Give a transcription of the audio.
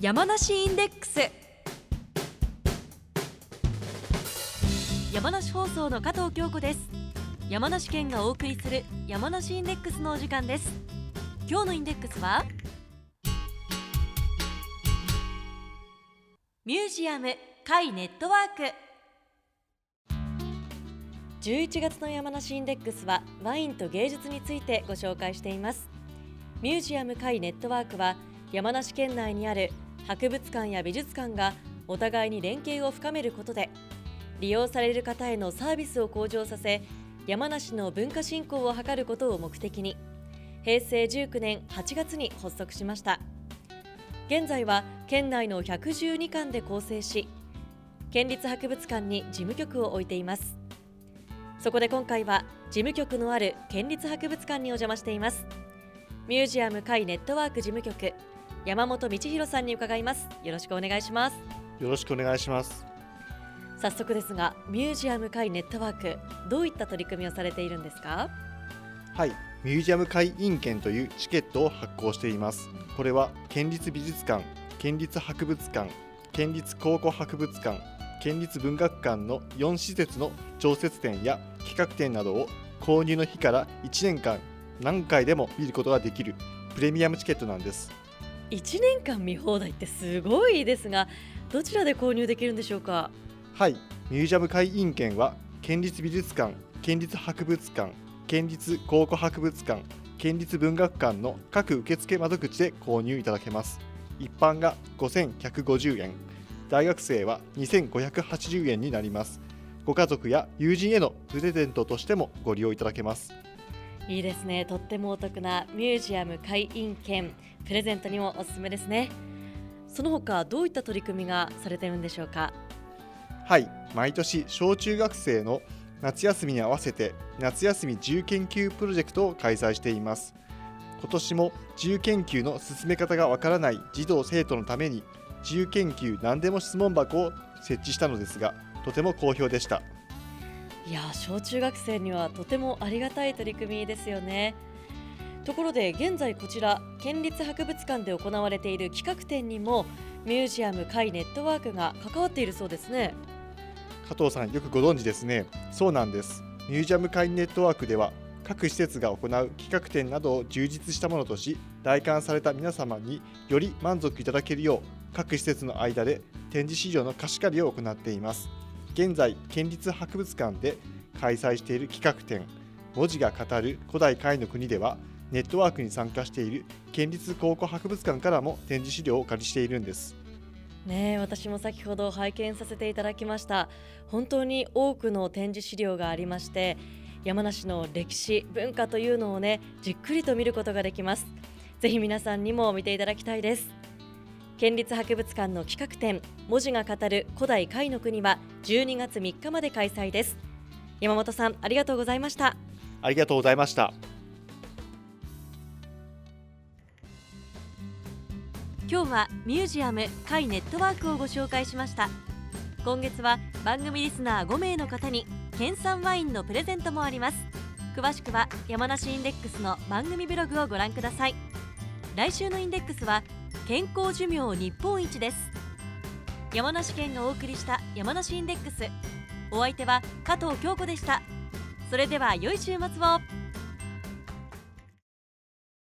山梨インデックス。山梨放送の加藤京子です。山梨県がお送りする山梨インデックスのお時間です。今日のインデックスはミュージアム会ネットワーク。11月の山梨インデックスはワインと芸術についてご紹介しています。ミュージアム会ネットワークは山梨県内にある博物館や美術館がお互いに連携を深めることで利用される方へのサービスを向上させ、山梨の文化振興を図ることを目的に平成19年8月に発足しました。現在は県内の112館で構成し、県立博物館に事務局を置いています。そこで今回は事務局のある県立博物館にお邪魔しています。ミュージアム会ネットワーク事務局、山本道弘さんに伺います。よろしくお願いします。 よろしくお願いします。 早速ですが、ミュージアム会ネットワーク、どういった取り組みをされているんですか？ はい、ミュージアム会員券というチケットを発行しています。これは県立美術館、県立博物館、県立考古博物館、県立文学館の4施設の常設展や企画展などを購入の日から1年間何回でも見ることができるプレミアムチケットなんです。 1年間見放題ってすごいですが、どちらで購入できるんでしょうか？ はい、ミュージアム会員券は県立美術館、県立博物館、県立考古博物館、県立文学館の各受付窓口で購入いただけます。一般が5150円、大学生は2580円になります。ご家族や友人へのプレゼントとしてもご利用いただけます。 いいですね。とってもお得なミュージアム会員券、プレゼントにもおすすめですね。その他どういった取り組みがされているんでしょうか？ はい、毎年小中学生の夏休みに合わせて夏休み自由研究プロジェクトを開催しています。今年も自由研究の進め方がわからない児童生徒のために自由研究何でも質問箱を設置したのですが、とても好評でした。 いや、小中学生にはとてもありがたい取り組みですよね。ところで現在こちら県立博物館で行われている企画展にもミュージアム会ネットワークが関わっているそうですね。 加藤さん、よくご存知ですね。そうなんです。ミュージアム会ネットワークでは各施設が行う企画展などを充実したものとし、来館された皆様により満足いただけるよう各施設の間で展示資料の貸し借りを行っています。現在県立博物館で開催している企画展、文字が語る古代甲斐の国ではネットワークに参加している県立考古博物館からも展示資料をお借りしているんですね。私も先ほど拝見させていただきました。本当に多くの展示資料がありまして、山梨の歴史文化というのをね、じっくりと見ることができます。ぜひ皆さんにも見ていただきたいです。県立博物館の企画展、文字が語る古代甲斐の国は12月3日まで開催です。山本さん、ありがとうございました。 ありがとうございました。 今日はミュージアム会ネットワークをご紹介しました。今月は番組リスナー5名の方に県産ワインのプレゼントもあります。詳しくは山梨インデックスの番組ブログをご覧ください。来週のインデックスは健康寿命日本一です。山梨県がお送りした山梨インデックス、お相手は加藤京子でした。それでは良い週末を。